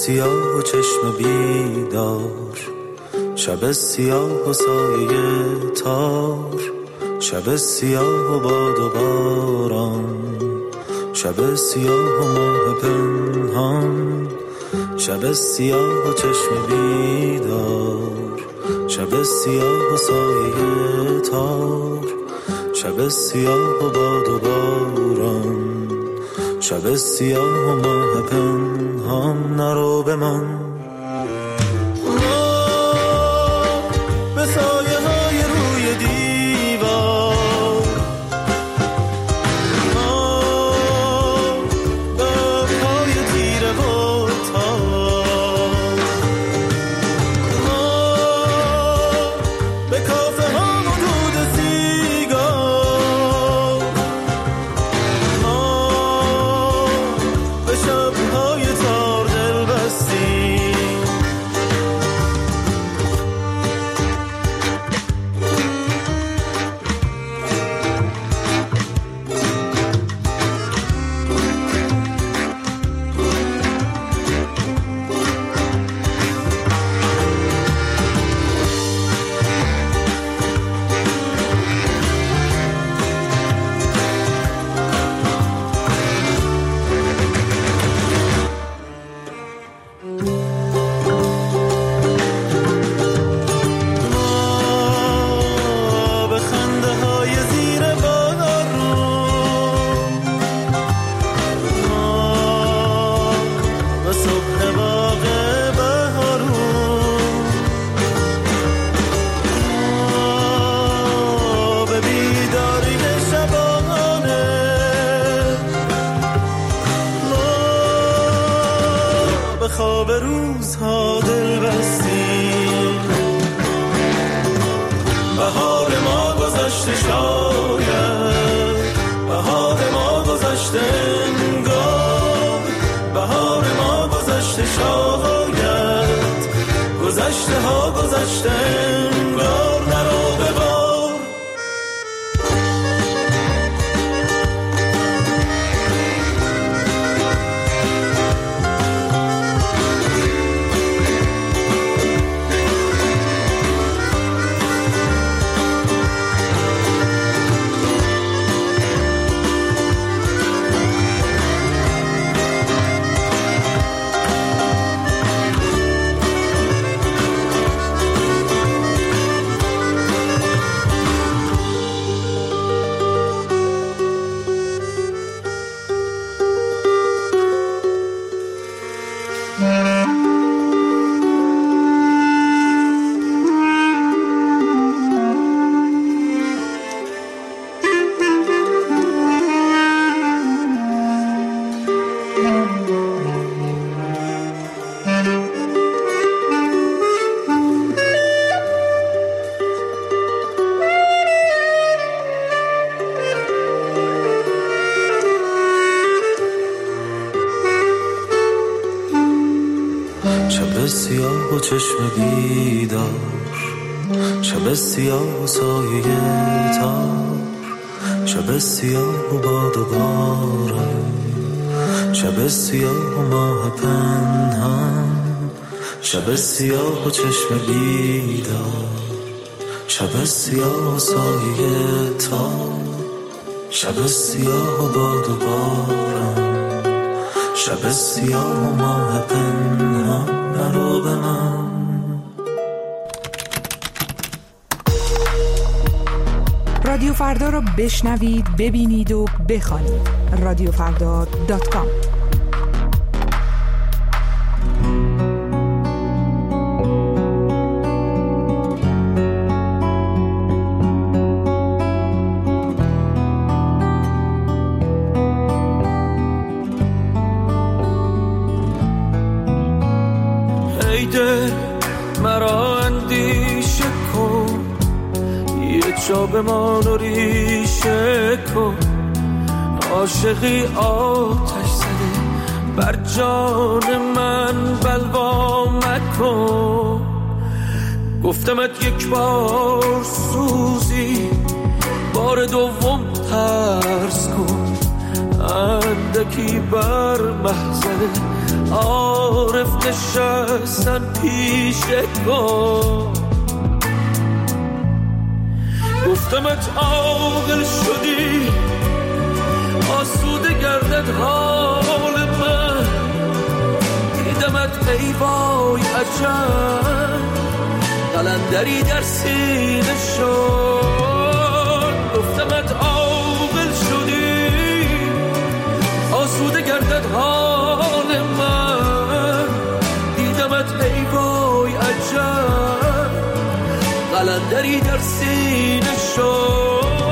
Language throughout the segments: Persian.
سیاه و چشم بیدار، شب سیاه و سایه تار، شب سیاه و باد و باران، شب سیاه و ماه پنهان، شب سیاه و چشم بیدار، شب سیاه و سایه تار، شب سیاه و باد و باران، شب سیاه و ماه پنهان. نرو بمان به سایه های روی دیوار، بابهای تیره و تار، به کافه ها و دود سیگار، به شبهای تار دل بستیم. به خنده های زیر بارون، به صبح باغ بهارون، به بیداری شبانه، به خواب روزها دل بستیم. بهار ما گذشته شاید، بهار ما گذشته انگار، بهار ما گذشته شاید، گذشته ها گذشته انگار. نرو ببار شب سیاه و چشم بیدار، شب سیاه و سایه تار، شب سیاه و باد و باران، شب سیاه و ماه پنهان، شب سیاه و چشم بیدار، شب سیاه و سایه تار، شب سیاه و باد و باران، شب سیاه و ماه پنهان. نرو به من رادیو فردا رو بشنوید، ببینید و بخوانید. radiofrda.com. مرا اندیشه کن، یه جا بمان و ریشه کن، عاشقی آتش زده بر جان من بلوا مکن. گفتمت یک بار سوزی، بار دوم ترس کن، اندکی بر محضر عارف نشستن پیش کن. گفتمت عاقل شدی آسوده گردد حال من، دیدمت ای وای عجب قلندری در سینه شد. گفتمت عاقل شدی آسوده گردد حال من، دیدمت ای وای عجب قلندری در سینه شد.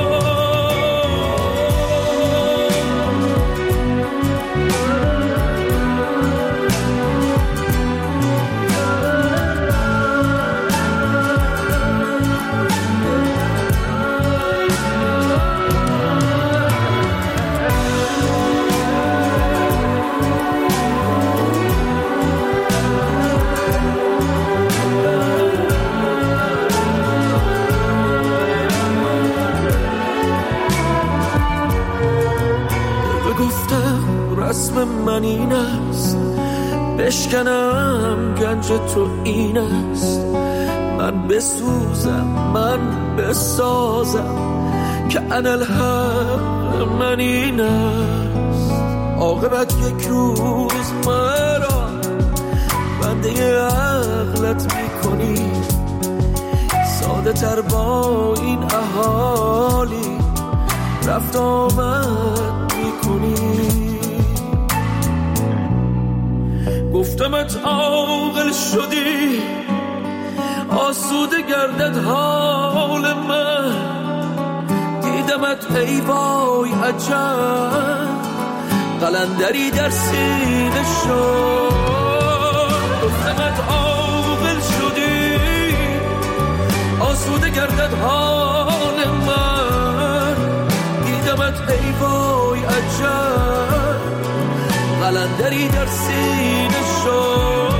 رسم من این است بشکنم گنج تو این است، من بسوزم من بسازم که انالحق من این است. عاقبت یک روز مرا بنده عقلت میکنی، ساده تر با این اهالی رفت آمد میکنی. گفتمت عاقل شدی آسوده گردد حال من، دیدمت ای وای عجب قلندری در سینه شد. گفتمت عاقل شدی آسوده گردد حال من، دیدمت ای وای عجب قلندری در سینه شد.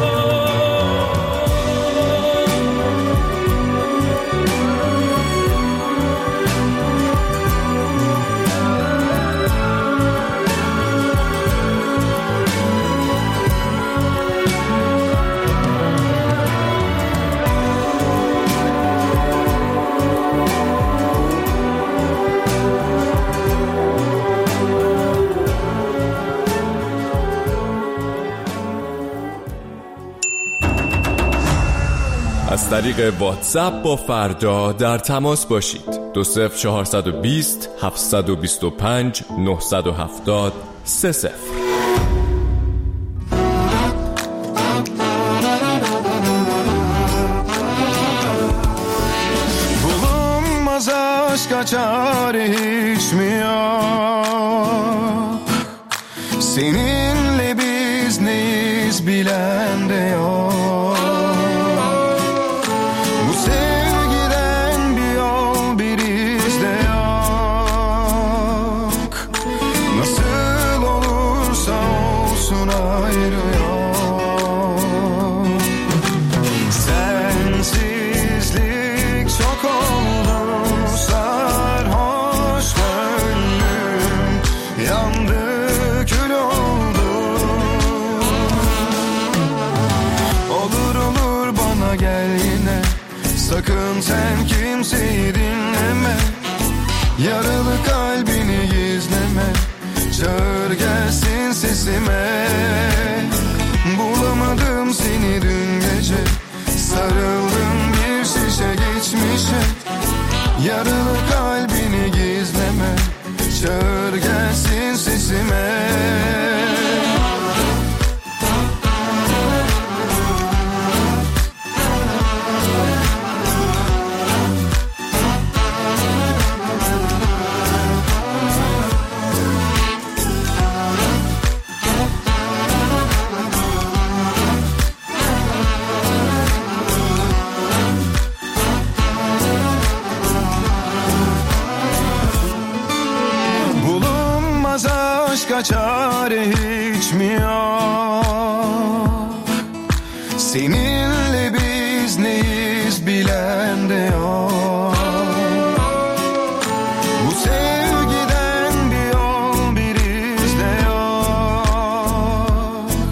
از طریق واتساپ با فردا در تماس باشید. 20420 725 970 30. Bulunmaz aşka çare hiç mi yok? Seninle biz neyiz bilen de yok. Sakın sen kimseyi dinleme, yaralı kalbini gizleme, çağır gelsin sesime. Bulamadım seni dün gece, sarıldım bir şişe geçmişe, yaralı kalbini gizleme, çağır gelsin sesime. Aşka çare hiç mi yok? Seninle biz neyiz bilen de yok. Bu sevgiden bir yol bir iz de yok.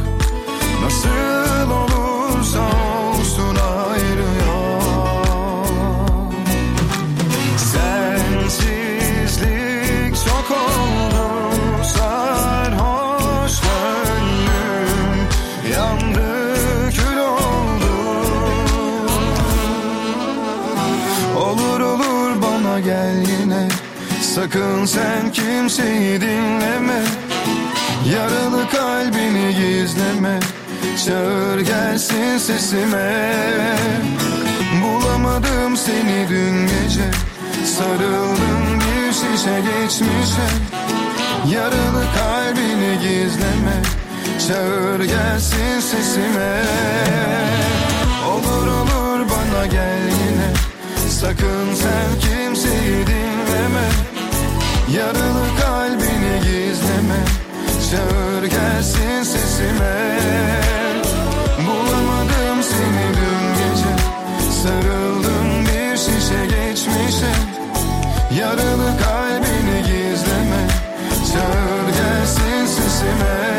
bana gel yine. Sakın sen kimseyi dinleme. Yaralı kalbini gizleme. Çağır gelsin sesime. Bulamadım seni dün gece. Sarıldım bir şişe geçmişe. Yaralı kalbini gizleme. Çağır gelsin sesime. Olur olur bana gel yine. Sakın sen kimseyi dinleme. Yaralı kalbini gizleme. Çağır gelsin sesime. Bulamadım seni dün gece. Sarıldım bir şişe geçmişe. Yaralı kalbini gizleme. Çağır gelsin sesime.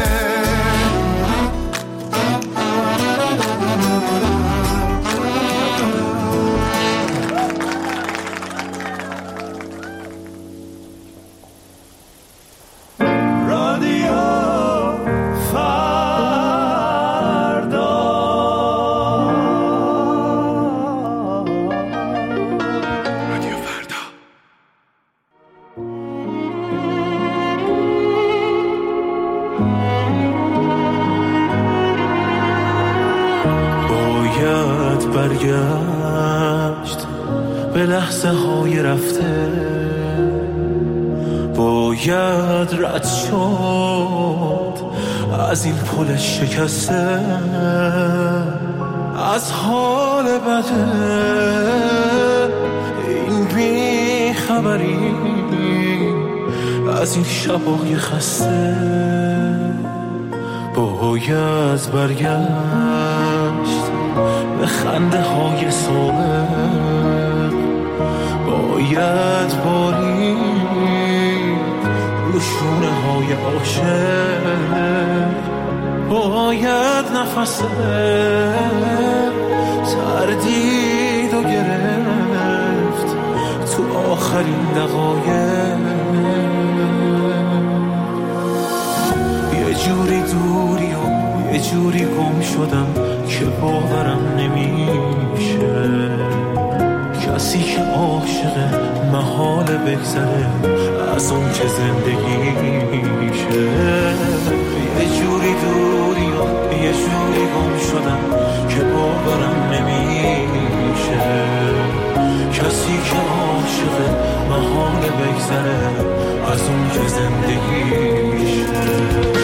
برگشت به لحظه های رفته. باید رد شد از این پل شکسته. از حال بده این بی خبری، از این شبای خسته. باید برگشت به خنده های سابق. باید بارید رو شونه های عاشق. باید نفس تردید و گرفت تو آخرین دقایق. یه جوری دوری و یه جوری گم شدم که باورم نمیشه. کسی که عاشق محال بگذره از اون که زندگیشه. یه جوری دوری و یه جوری گم شدم که باورم نمیشه. کسی که عاشق محال بگذره از اون که زندگیشه.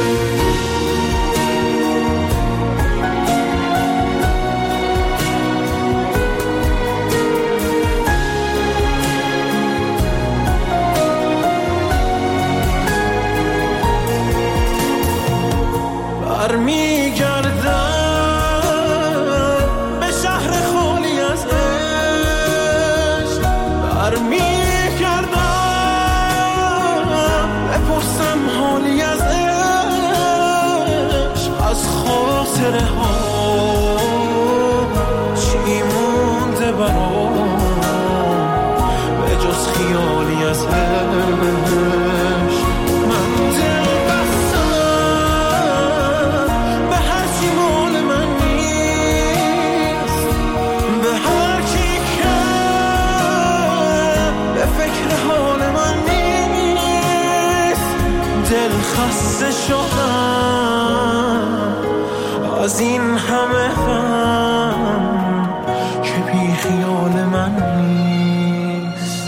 چی مونده برام به جز خیالی ازش. من دل بستم به هر چی مال من نیست. به هر کی که به فکر حال من نیست. دل خسته شدم از این همه غم که بی خیال من نیست.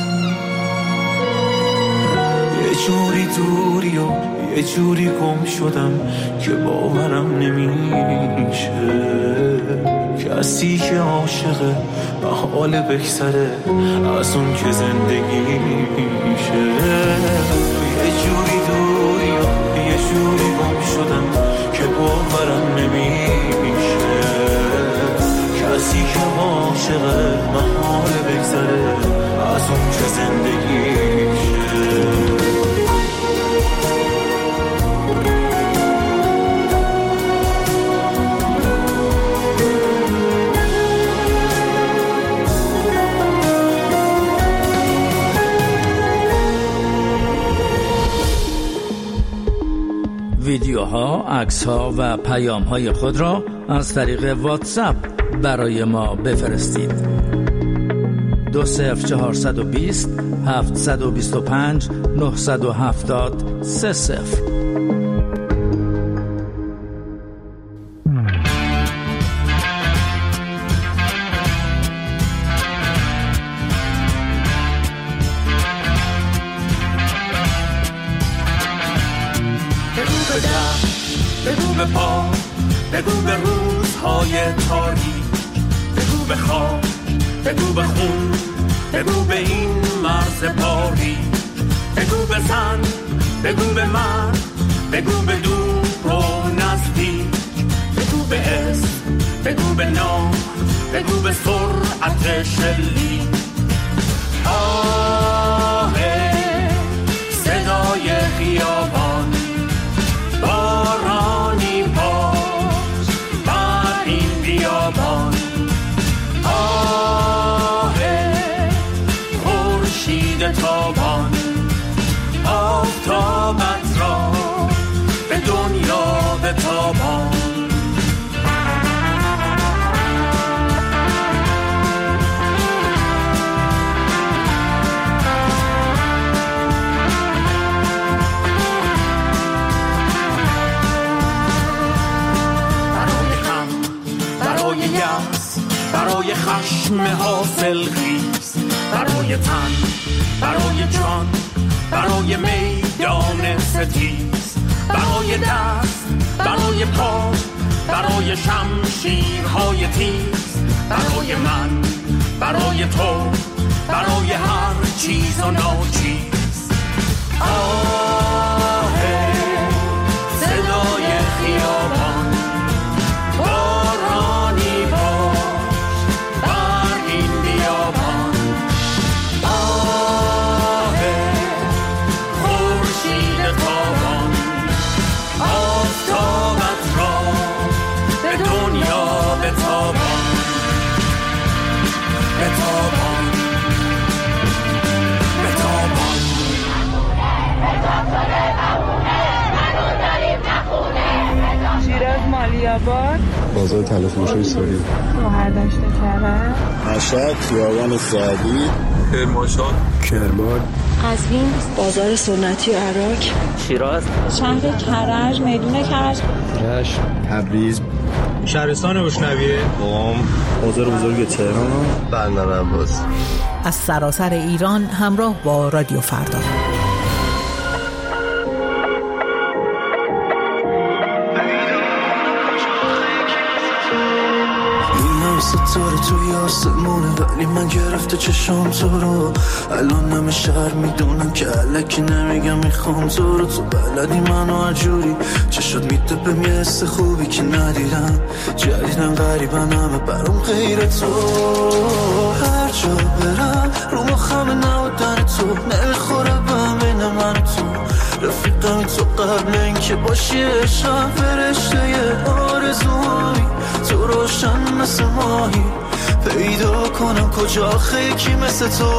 یه جوری دوری و یه جوری گم شدم که باورم نمیشه. کسی که عاشقه محال بگذره از اون که زندگیشه. یه جوری دوری و یه جوری گم شدم که باورم نمیشه. کسی که عاشقه محال بگذره از اون که زندگیشه. ویدیوها، عکس‌ها و پیام‌های خود را از طریق واتساپ برای ما بفرستید. 20420 725 970 30. بگو به پا، بگو به روزهای تاریک، بگو به خواب، بگو به خون، بگو به این مرز پاری، بگو به زن، بگو به مرد، بگو به دور و نزدیک، بگو به اسم، بگو به نام، بگو به سرعت شلیک. آه صدای خیابان، بارانی باش بر این بیابان. آه خورشید تابان، آفتابت را به دنیا بتابان. برای خشم حاصل خیز، برای تن، برای جان، برای میدان ستیز، برای دست، برای پا، برای شمشیرهای تیز، برای من، برای تو، برای هر چیز و ناچیز. آه صدای خیابان، بارانی باش بر این بیابان. آه خورشید تابان، آفتابت را به دنیا بتابان، بتابان، بتابان. شیراز، مالی‌آباد، بازار طلا فروشی سوری، شهردشت کرج، مشهد، خیابان سعدی، کرمانشاه، کرمان، قزوین، بازار سنتی عراق، شیراز، شهر کرج، میدون کرج، رشت، تبریز، شهرستان بوشنویه، قم، بازار بزرگ تهران، بندر عباس. از سراسر ایران همراه با رادیو فردا. ستاره توی آسمونه ولی من گرفته چشم تو رو. الان همه شهر میدونن که الکی نمیگم میخوام تو رو. تو بلدی منو عجوری چه شد میتپم یه حس خوبی که ندیدم. جدیدم غریبم همه برام غیر تو. هر جا برم رو مخم نبودن تو نمیخوره بهم بین من تو. رفیقم تو قبل اینکه باشی عشقم فرشته یه آرزوهایی. تو روشن مثل ماهی پیدا کنم کجا خیکی مثل تو.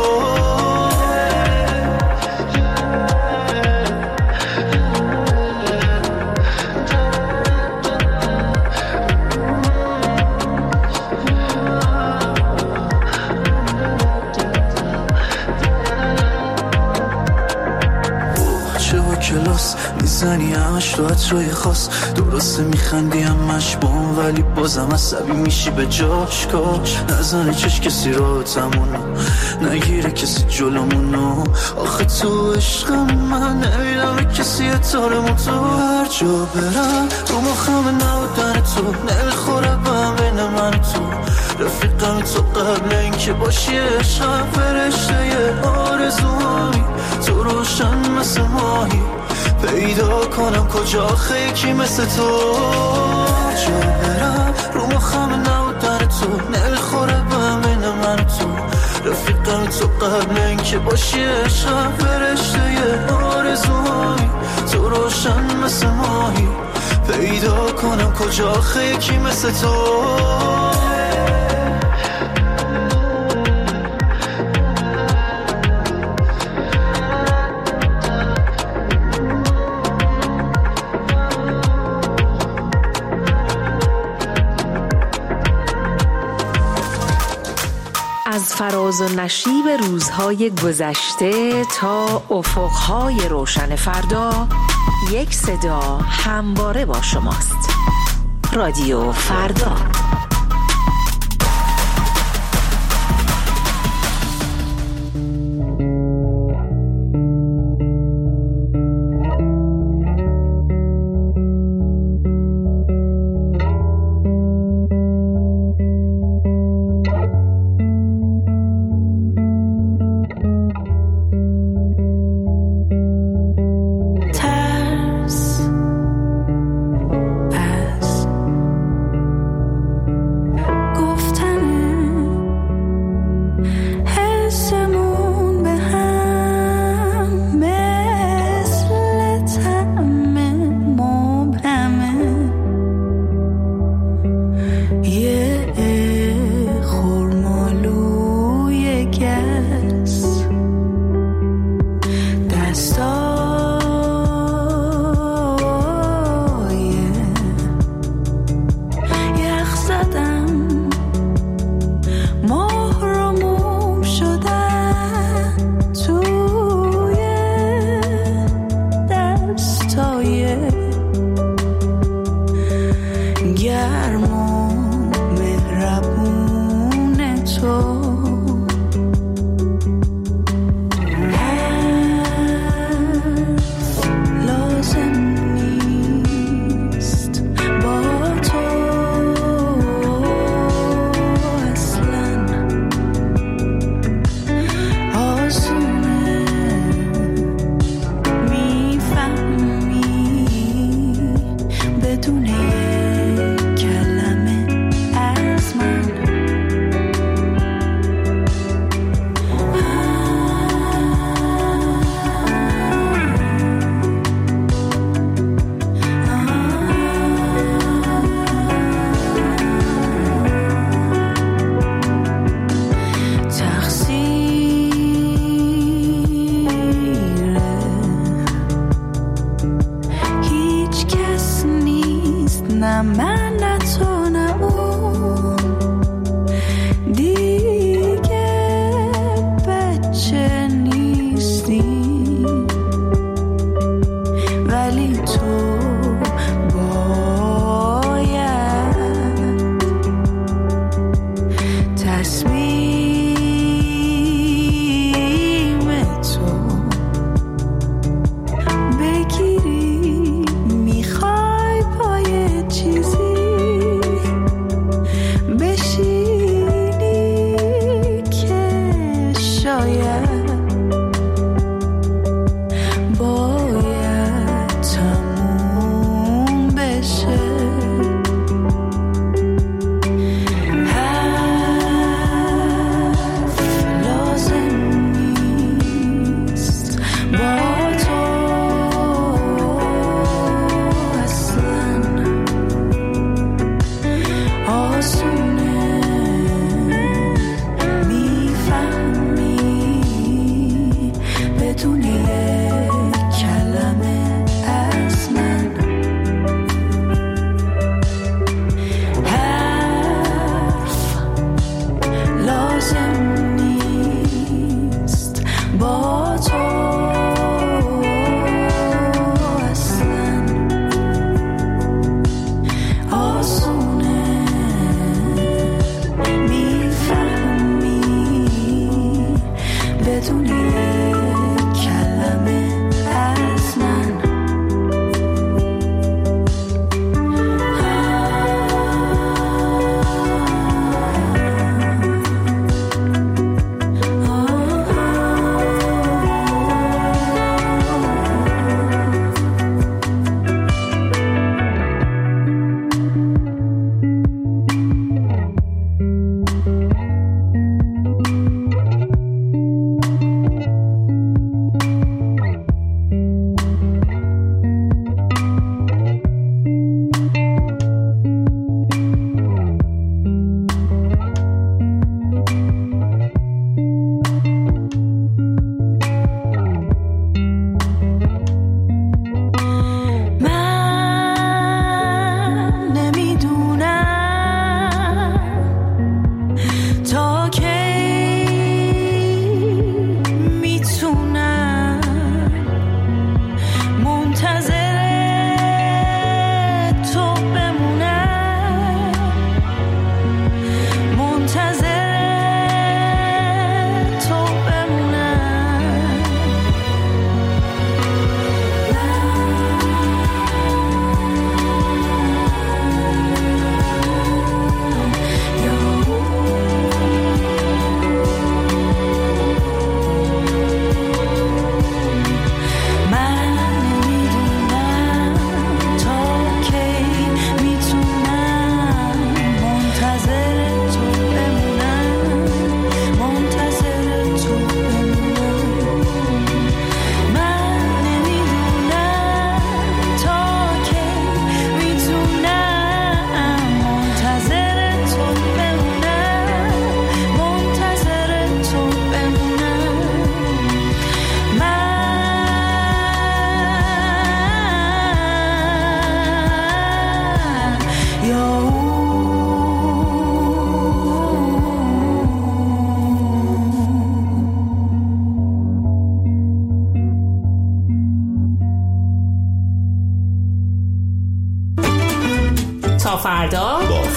کلاس میزنی همش تو عطرهای خاص. درسته میخندی همش بام ولی بازم عصبی میشی به جاش. کاش نزنه چش کسی راحتمونو نگیره کسی جلومونو. آخه تو عشقم من نمیدم به کسی اتارمون. تو هر جا برم رو مخم نبودن تو نمیخوره بهم بین من تو. رفیقم تو قبل اینکه باشی عشقم فرشته یه آرزوهایی. تو روشن مثل ماهی پیدا کنم کجا خیکی مثل تو. جا برم رو مخم نبودن تو نمیخوره بهم بین من تو. رفیقم تو قبل اینکه باشی عشقم فرشته یه آرزوهایی. تو روشن مثل ماهی پیدا کنم کجا خیکی مثل تو. از فراز و نشیب روزهای گذشته تا افقهای روشن فردا، یک صدا همواره با شماست. رادیو فردا.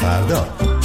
فردا.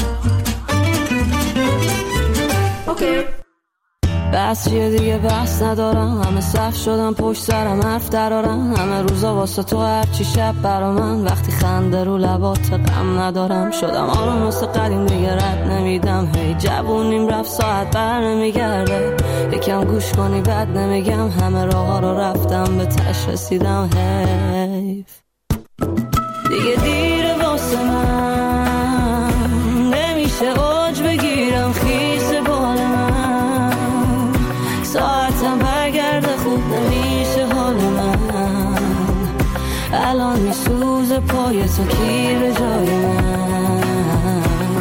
اوکی. بس چیه دیگه بس ندارم، همه صف شدم پشت سرم حرف درارم، همه روزا واسه تو هرچی شب برا من، وقتی خنده رو لبات غم ندارم، شدم آروم مثل قدیم دیگه رد نمیدم، هی جوونیم رفت ساعت بر نمیگرده، یکم گوش کنی بد نمیگم، همه راه ها رو رفتم به تش رسیدم، حیف دیگه دیره واسه من، نمیشه اوج بگیرم خیس بال من، ساعتم برگرده خوب نمیشه حال من، الان میسوزه پای تو کی به جای من،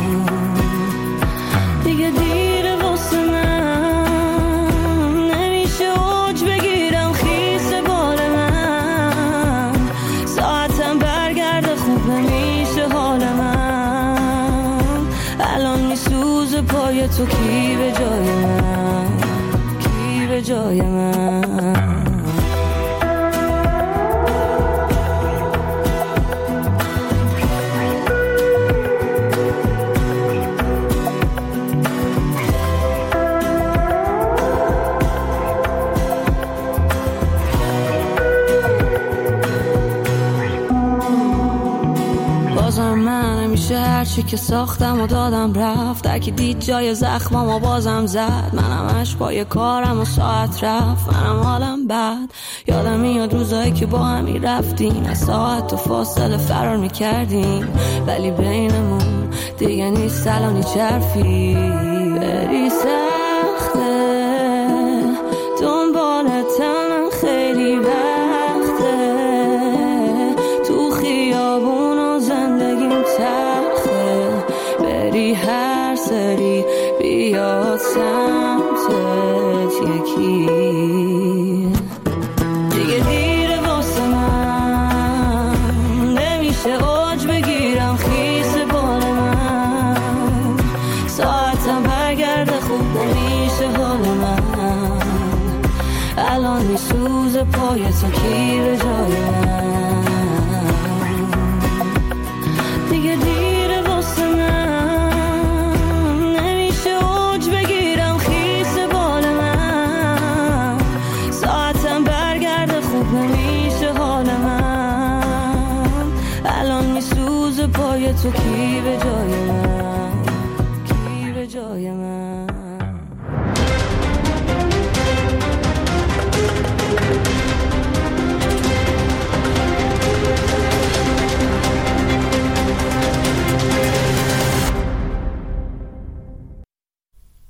دیگه دیره واسه من، نمیشه اوج بگیرم خیس بال من، ساعتم برگرده خوب نمیشه حال من، الان میسوزه پای تو کی به جای من، کی به جای من. هرچی که ساختم و دادم رفت، هرکی دید جای زخمم و بازم زد، منم عشق پای کارم و ساعت رفت، منم حالم بد، یادم میاد روزایی که با همی رفتیم، از ساعت و فاصله فرار میکردیم، ولی بینمون دیگه نیست الان هیچ حرفی، بری سخته دنبالتم خیلی وقته، تو خیابون و زندگیم تخته، بری هر سری بیاد سمتت یکی، دیگه دیره واسه من، نمیشه اوج بگیرم خیس بال من، ساعتم برگرده خوب نمیشه حال من، الان میسوزه پای تو کی به جای من، دیگه دیره واسه من، نمیشه اوج بگیرم خیس بال من، ساعتم برگرده خوب نمیشه حال من، الان میسوزه پای تو کی به جای من، کی به جای من.